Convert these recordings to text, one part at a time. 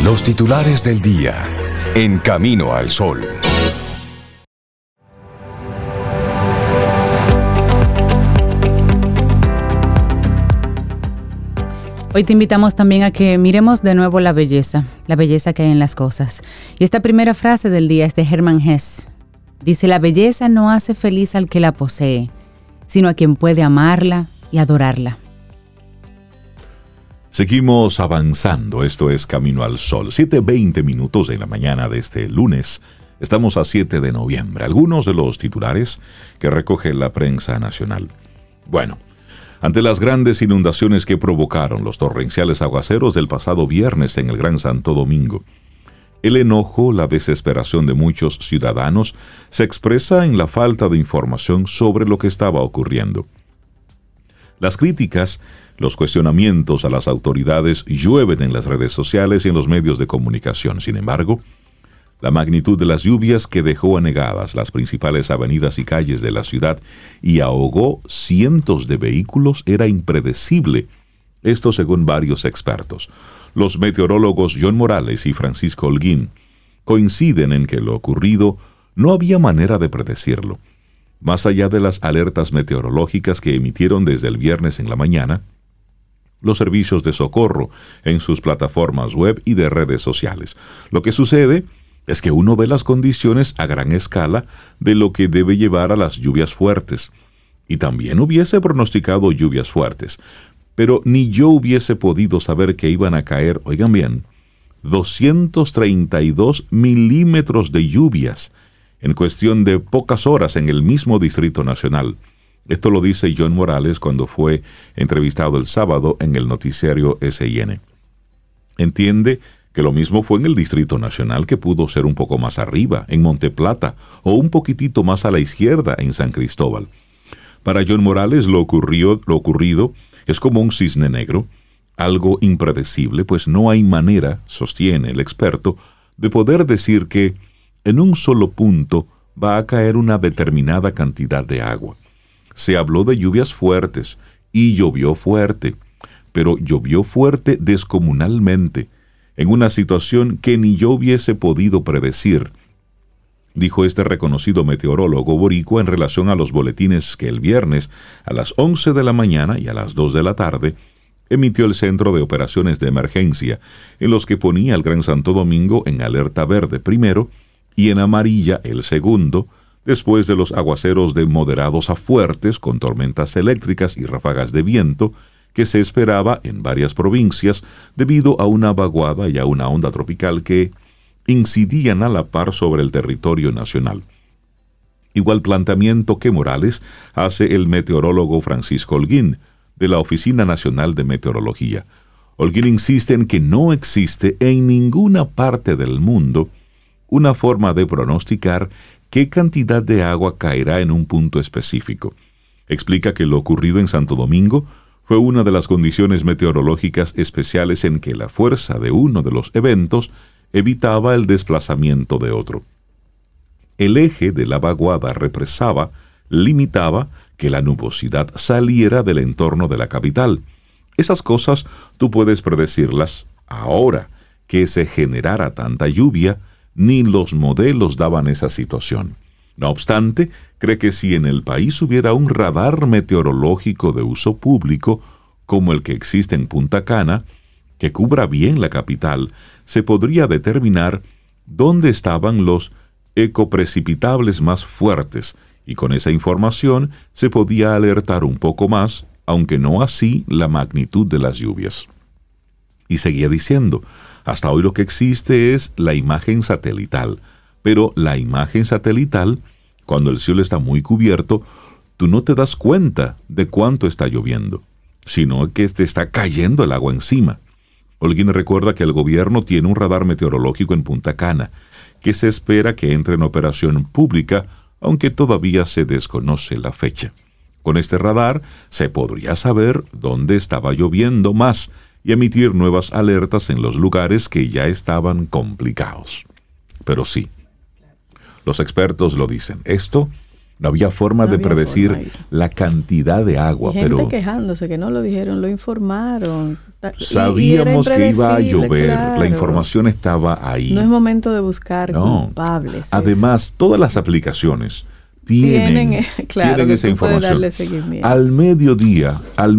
Los titulares del día en Camino al Sol. Hoy te invitamos también a que miremos de nuevo la belleza que hay en las cosas. Y esta primera frase del día es de Hermann Hesse. Dice: la belleza no hace feliz al que la posee, sino a quien puede amarla y adorarla. Seguimos avanzando, esto es Camino al Sol, 7:20 minutos de la mañana de este lunes. Estamos a 7 de noviembre. Algunos de los titulares que recoge la prensa nacional. Bueno, ante las grandes inundaciones que provocaron los torrenciales aguaceros del pasado viernes en el Gran Santo Domingo, el enojo, la desesperación de muchos ciudadanos se expresa en la falta de información sobre lo que estaba ocurriendo. Las críticas, los cuestionamientos a las autoridades llueven en las redes sociales y en los medios de comunicación. Sin embargo, la magnitud de las lluvias que dejó anegadas las principales avenidas y calles de la ciudad y ahogó cientos de vehículos era impredecible. Esto según varios expertos. Los meteorólogos John Morales y Francisco Holguín coinciden en que lo ocurrido no había manera de predecirlo. Más allá de las alertas meteorológicas que emitieron desde el viernes en la mañana, los servicios de socorro en sus plataformas web y de redes sociales. Lo que sucede es que uno ve las condiciones a gran escala de lo que debe llevar a las lluvias fuertes. Y también hubiese pronosticado lluvias fuertes, pero ni yo hubiese podido saber que iban a caer, oigan bien, 232 milímetros de lluvias en cuestión de pocas horas en el mismo Distrito Nacional. Esto lo dice John Morales cuando fue entrevistado el sábado en el noticiario SIN. Entiende que lo mismo fue en el Distrito Nacional, que pudo ser un poco más arriba, en Monteplata, o un poquitito más a la izquierda, en San Cristóbal. Para John Morales lo ocurrido es como un cisne negro, algo impredecible, pues no hay manera, sostiene el experto, de poder decir que en un solo punto va a caer una determinada cantidad de agua. Se habló de lluvias fuertes, y llovió fuerte, pero llovió fuerte descomunalmente, en una situación que ni yo hubiese podido predecir, dijo este reconocido meteorólogo boricua en relación a los boletines que el viernes a las 11 de la mañana y a las 2 de la tarde emitió el Centro de Operaciones de Emergencia, en los que ponía al Gran Santo Domingo en alerta verde primero y en amarilla el segundo, después de los aguaceros de moderados a fuertes con tormentas eléctricas y ráfagas de viento que se esperaba en varias provincias debido a una vaguada y a una onda tropical que incidían a la par sobre el territorio nacional. Igual planteamiento que Morales hace el meteorólogo Francisco Holguín, de la Oficina Nacional de Meteorología. Holguín insiste en que no existe en ninguna parte del mundo una forma de pronosticar qué cantidad de agua caerá en un punto específico. Explica que lo ocurrido en Santo Domingo fue una de las condiciones meteorológicas especiales en que la fuerza de uno de los eventos evitaba el desplazamiento de otro. El eje de la vaguada represaba, limitaba que la nubosidad saliera del entorno de la capital. Esas cosas tú puedes predecirlas. Ahora que se generara tanta lluvia, ni los modelos daban esa situación. No obstante, cree que si en el país hubiera un radar meteorológico de uso público, como el que existe en Punta Cana, que cubra bien la capital, se podría determinar dónde estaban los ecoprecipitables más fuertes, y con esa información se podía alertar un poco más, aunque no así la magnitud de las lluvias. Y seguía diciendo, hasta hoy lo que existe es la imagen satelital, pero la imagen satelital, cuando el cielo está muy cubierto, tú no te das cuenta de cuánto está lloviendo, sino que te está cayendo el agua encima. Holguín recuerda que el gobierno tiene un radar meteorológico en Punta Cana, que se espera que entre en operación pública, aunque todavía se desconoce la fecha. Con este radar se podría saber dónde estaba lloviendo más y emitir nuevas alertas en los lugares que ya estaban complicados. Pero sí, los expertos lo dicen, esto No había forma de predecir la cantidad de agua. Y gente pero quejándose que no lo dijeron, lo informaron. Sabíamos que iba a llover, claro. La información estaba ahí. No es momento de buscar culpables. Además, todas las aplicaciones tienen esa información. Al mediodía,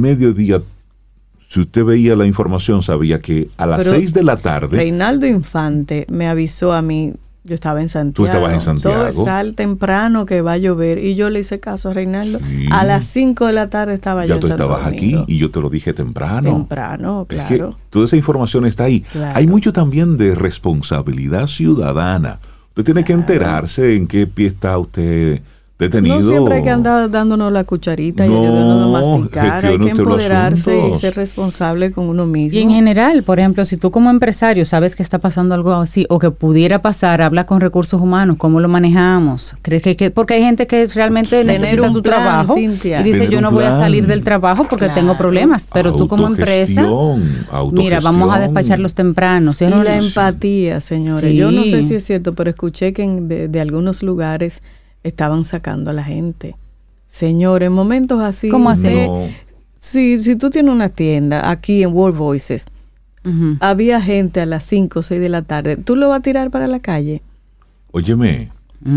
si usted veía la información, sabía que a las 6 de la tarde... Reinaldo Infante me avisó a mí, yo estaba en Santiago. Tú estabas en Santiago. Sal temprano que va a llover. Y yo le hice caso a Reinaldo. Sí. A las 5 de la tarde estaba yo en Santo Domingo. Ya tú estabas aquí y yo te lo dije temprano. Temprano, claro. Es que toda esa información está ahí. Claro. Hay mucho también de responsabilidad ciudadana. Usted tiene que enterarse en qué pie está usted detenido. No siempre hay que andar dándonos la cucharita y ayudándonos a masticar. Hay que empoderarse y ser responsable con uno mismo. Y en general, por ejemplo, si tú como empresario sabes que está pasando algo así o que pudiera pasar, habla con recursos humanos, ¿cómo lo manejamos? ¿Crees que porque hay gente que realmente necesita su trabajo, Cintia, y dice yo no voy a salir del trabajo porque tengo problemas, pero tú como empresa, mira, vamos a despacharlos temprano. ¿Sí? Y la empatía, señores. Sí. Yo no sé si es cierto, pero escuché que de algunos lugares estaban sacando a la gente. Señor, en momentos así... ¿Cómo así? Si tú tienes una tienda aquí en World Voices, había gente a las 5 o 6 de la tarde, ¿tú lo vas a tirar para la calle? Óyeme...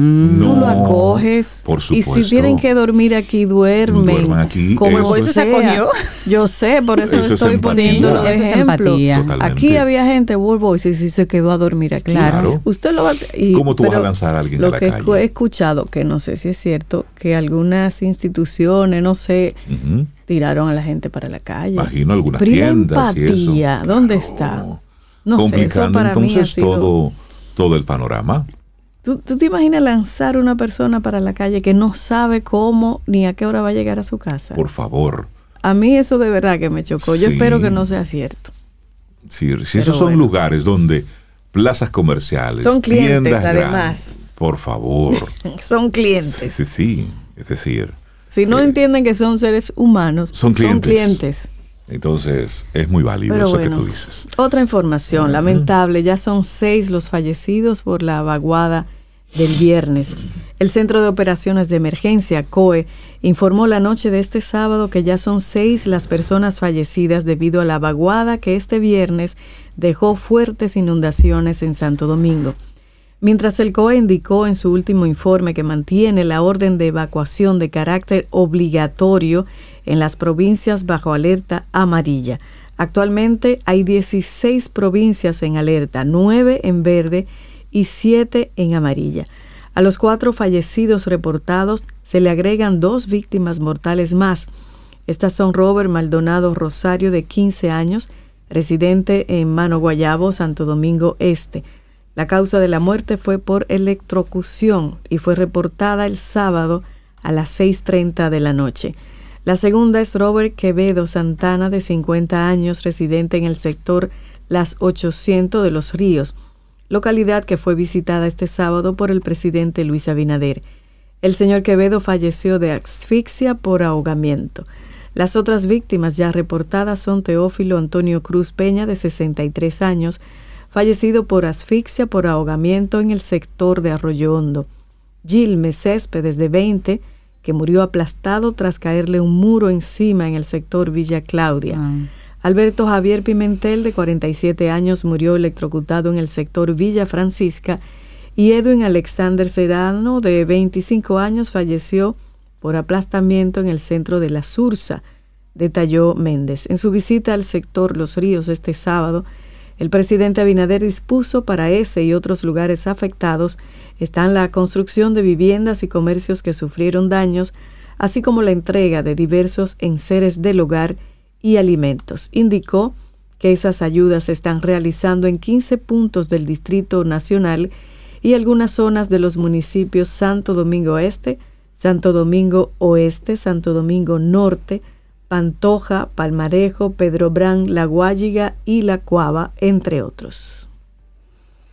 Tú lo acoges, por supuesto. Y si tienen que dormir aquí, duermen aquí, como Moisés se acogió. Yo sé, por eso estoy poniendo los ejemplos. Aquí había gente, World Voices, y se quedó a dormir aquí. Claro. Usted lo va ¿Cómo tú vas a lanzar a alguien a la calle? Lo que he escuchado, que no sé si es cierto, que algunas instituciones, no sé, tiraron a la gente para la calle. Imagino algunas tiendas empatía, y eso. ¿Dónde está? No complicando sé, eso para entonces mí ha sido... todo el panorama. ¿Tú te imaginas lanzar una persona para la calle que no sabe cómo ni a qué hora va a llegar a su casa? Por favor. A mí eso de verdad que me chocó. Yo espero que no sea cierto. Sí, si esos son lugares donde plazas comerciales, son clientes tiendas además. Grandes, por favor. Son clientes. Sí. Es decir. Si no entienden que son seres humanos, son clientes. Entonces, es muy válido eso que tú dices. Otra información lamentable, ya son 6 los fallecidos por la vaguada del viernes. El Centro de Operaciones de Emergencia, COE, informó la noche de este sábado que ya son 6 las personas fallecidas debido a la vaguada que este viernes dejó fuertes inundaciones en Santo Domingo. Mientras el COE indicó en su último informe que mantiene la orden de evacuación de carácter obligatorio en las provincias bajo alerta amarilla. Actualmente hay 16 provincias en alerta, 9 en verde y 7 en amarilla. A los 4 fallecidos reportados se le agregan 2 víctimas mortales más. Estas son Robert Maldonado Rosario, de 15 años, residente en Mano Guayabo, Santo Domingo Este. La causa de la muerte fue por electrocución y fue reportada el sábado a las 6:30 de la noche. La segunda es Robert Quevedo Santana, de 50 años, residente en el sector Las 800 de Los Ríos, localidad que fue visitada este sábado por el presidente Luis Abinader. El señor Quevedo falleció de asfixia por ahogamiento. Las otras víctimas ya reportadas son Teófilo Antonio Cruz Peña, de 63 años, fallecido por asfixia por ahogamiento en el sector de Arroyo Hondo. Gilme Céspedes, de 20, que murió aplastado tras caerle un muro encima en el sector Villa Claudia. Alberto Javier Pimentel, de 47 años, murió electrocutado en el sector Villa Francisca, y Edwin Alexander Serrano, de 25 años, falleció por aplastamiento en el centro de La Sursa, detalló Méndez. En su visita al sector Los Ríos este sábado, el presidente Abinader dispuso para ese y otros lugares afectados están la construcción de viviendas y comercios que sufrieron daños, así como la entrega de diversos enseres del hogar y alimentos. Indicó que esas ayudas se están realizando en 15 puntos del Distrito Nacional y algunas zonas de los municipios Santo Domingo Este, Santo Domingo Oeste, Santo Domingo Norte, Pantoja, Palmarejo, Pedro Brán, La Guayiga y La Cuava, entre otros.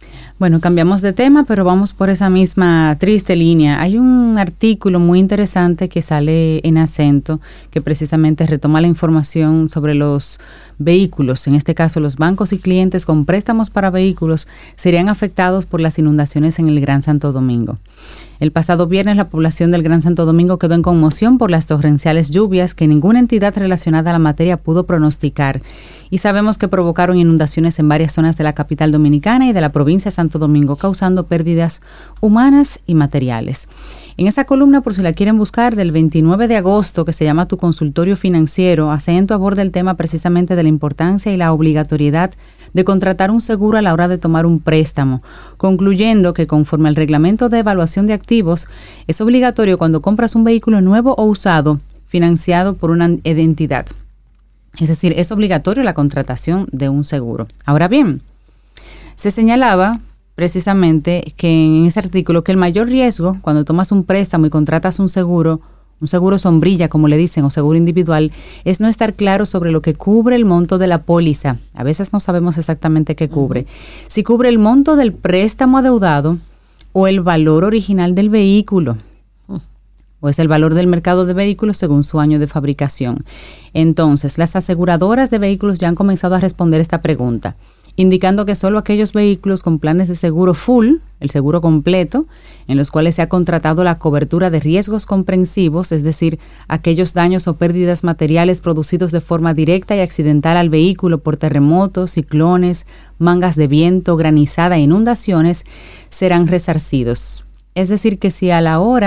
Bueno, cambiamos de tema, pero vamos por esa misma triste línea. Hay un artículo muy interesante que sale en Acento que precisamente retoma la información sobre los vehículos. En este caso, los bancos y clientes con préstamos para vehículos serían afectados por las inundaciones en el Gran Santo Domingo. El pasado viernes, la población del Gran Santo Domingo quedó en conmoción por las torrenciales lluvias que ninguna entidad relacionada a la materia pudo pronosticar. Y sabemos que provocaron inundaciones en varias zonas de la capital dominicana y de la provincia de Santo Domingo, causando pérdidas humanas y materiales. En esa columna, por si la quieren buscar, del 29 de agosto, que se llama Tu Consultorio Financiero, Acento aborda el tema precisamente de la importancia y la obligatoriedad de contratar un seguro a la hora de tomar un préstamo, concluyendo que conforme al reglamento de evaluación de activos, es obligatorio cuando compras un vehículo nuevo o usado financiado por una entidad. Es decir, es obligatorio la contratación de un seguro. Ahora bien, se señalaba precisamente que en ese artículo que el mayor riesgo cuando tomas un préstamo y contratas un seguro sombrilla, como le dicen, o seguro individual, es no estar claro sobre lo que cubre el monto de la póliza. A veces no sabemos exactamente qué cubre. Si cubre el monto del préstamo adeudado o el valor original del vehículo, o es el valor del mercado de vehículos según su año de fabricación. Entonces, las aseguradoras de vehículos ya han comenzado a responder esta pregunta, indicando que solo aquellos vehículos con planes de seguro full, el seguro completo, en los cuales se ha contratado la cobertura de riesgos comprensivos, es decir, aquellos daños o pérdidas materiales producidos de forma directa y accidental al vehículo por terremotos, ciclones, mangas de viento, granizada e inundaciones, serán resarcidos. Es decir, que si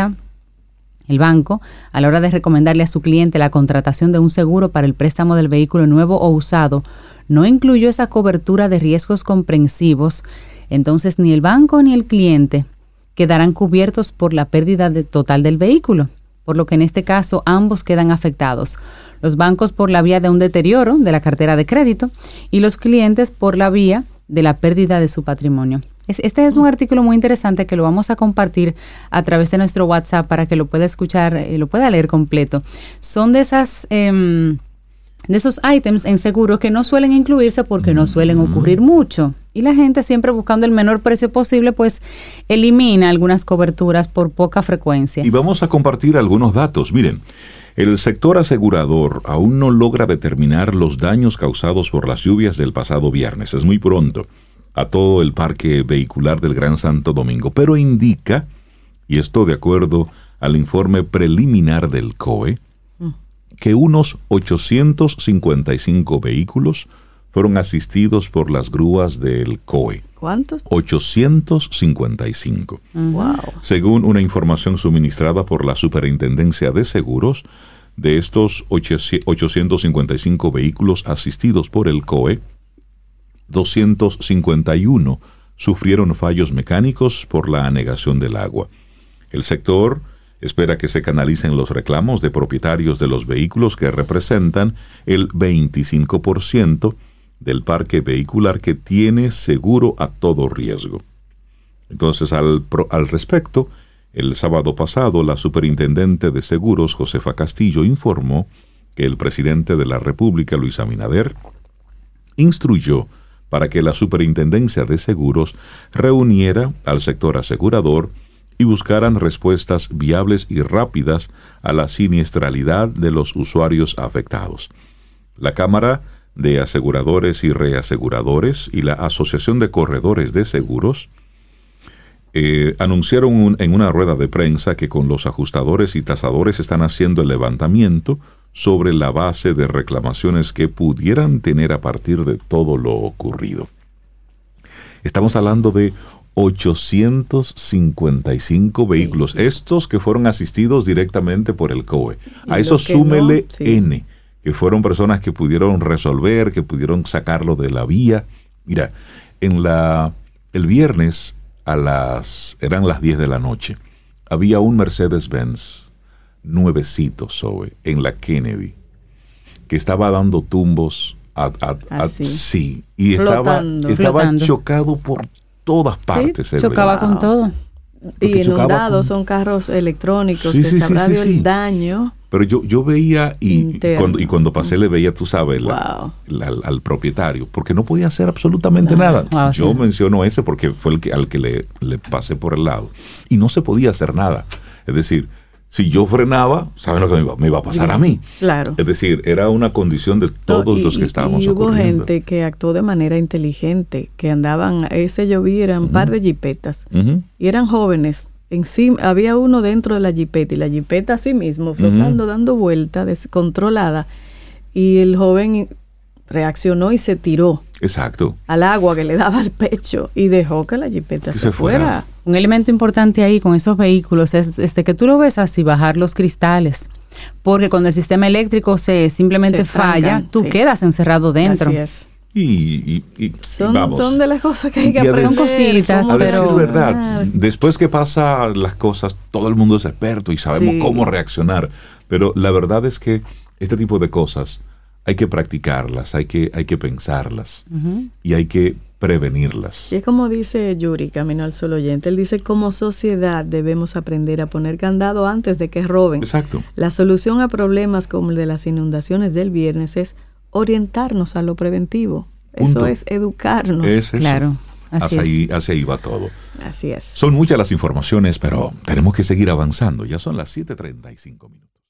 el banco, a la hora de recomendarle a su cliente la contratación de un seguro para el préstamo del vehículo nuevo o usado, no incluyó esa cobertura de riesgos comprensivos, entonces ni el banco ni el cliente quedarán cubiertos por la pérdida total del vehículo, por lo que en este caso ambos quedan afectados. Los bancos por la vía de un deterioro de la cartera de crédito y los clientes por la vía de la pérdida de su patrimonio. Este es un artículo muy interesante que lo vamos a compartir a través de nuestro WhatsApp para que lo pueda escuchar, lo pueda leer completo. Son de esos ítems en seguro que no suelen incluirse porque no suelen ocurrir mucho. Y la gente, siempre buscando el menor precio posible, pues elimina algunas coberturas por poca frecuencia. Y vamos a compartir algunos datos. Miren, el sector asegurador aún no logra determinar los daños causados por las lluvias del pasado viernes. Es muy pronto a todo el parque vehicular del Gran Santo Domingo, pero indica, y esto de acuerdo al informe preliminar del COE, que unos 855 vehículos fueron asistidos por las grúas del COE. ¿Cuántos? 855. Wow. Según una información suministrada por la Superintendencia de Seguros, de estos 855 vehículos asistidos por el COE, 251 sufrieron fallos mecánicos por la anegación del agua. El sector espera que se canalicen los reclamos de propietarios de los vehículos que representan el 25% del parque vehicular que tiene seguro a todo riesgo. Entonces, al respecto, el sábado pasado, la superintendente de seguros, Josefa Castillo, informó que el presidente de la República, Luis Abinader, instruyó para que la superintendencia de seguros reuniera al sector asegurador y buscaran respuestas viables y rápidas a la siniestralidad de los usuarios afectados. La Cámara de Aseguradores y Reaseguradores y la Asociación de Corredores de Seguros anunciaron en una rueda de prensa que con los ajustadores y tasadores están haciendo el levantamiento sobre la base de reclamaciones que pudieran tener a partir de todo lo ocurrido. Estamos hablando de 855 vehículos, estos que fueron asistidos directamente por el COE. A eso súmele N, que fueron personas que pudieron resolver, que pudieron sacarlo de la vía. Mira, el viernes eran las 10 de la noche, había un Mercedes-Benz nuevecito, Zoe, en la Kennedy, que estaba dando tumbos sí, y estaba chocado por todas partes. Sí, chocaba con todo. Y inundados, son carros electrónicos, que sabrá el daño. Pero yo veía y cuando pasé le veía, tú sabes, Wow. al propietario, porque no podía hacer absolutamente nada. Wow, Yo sí. menciono ese porque fue al que le pasé por el lado. Y no se podía hacer nada. Es decir, si yo frenaba, ¿saben lo que me iba a pasar a mí? Claro. Es decir, era una condición de todos los que estábamos y hubo ocurriendo. gente que actuó de manera inteligente, que andaban, ese yo vi, eran un par de jipetas, Ujú. y eran jóvenes. Encima, había uno dentro de la jipeta, y la jipeta así mismo, flotando, dando vuelta, descontrolada, y el joven reaccionó y se tiró Exacto. al agua que le daba al pecho, y dejó que la jipeta Que se se fuera. fuera. Un elemento importante ahí con esos vehículos es que tú lo ves así, bajar los cristales. Porque cuando el sistema eléctrico simplemente Se falla, trancan, tú sí. quedas encerrado dentro. Así es. Y vamos. Son de las cosas que hay que Y a aprender. Son cositas, A decir pero- verdad, después que pasa las cosas, todo el mundo es experto y sabemos Sí. cómo reaccionar. Pero la verdad es que este tipo de cosas hay que practicarlas, hay que pensarlas y hay que prevenirlas. Y es como dice Yuri, Camino al Sol oyente, él dice, como sociedad debemos aprender a poner candado antes de que roben. Exacto. La solución a problemas como el de las inundaciones del viernes es orientarnos a lo preventivo. Punto. Eso es educarnos. Es eso. Claro, así es. Hacia ahí va todo. Así es. Son muchas las informaciones, pero tenemos que seguir avanzando. Ya son las 7:35 minutos.